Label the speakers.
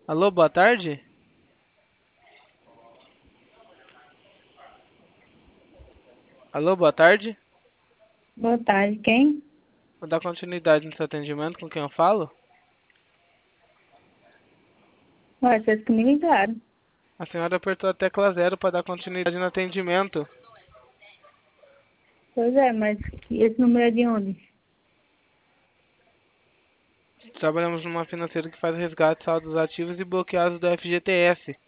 Speaker 1: Alô, boa tarde? Alô, boa tarde?
Speaker 2: Boa tarde, quem?
Speaker 1: Vou dar continuidade no seu atendimento com quem eu falo?
Speaker 2: Ué, vocês que me ligaram.
Speaker 1: A senhora apertou a tecla 0 para dar continuidade no atendimento.
Speaker 2: Pois é, mas esse número é de onde?
Speaker 1: Trabalhamos numa financeira que faz resgate, saldos ativos e bloqueados do FGTS.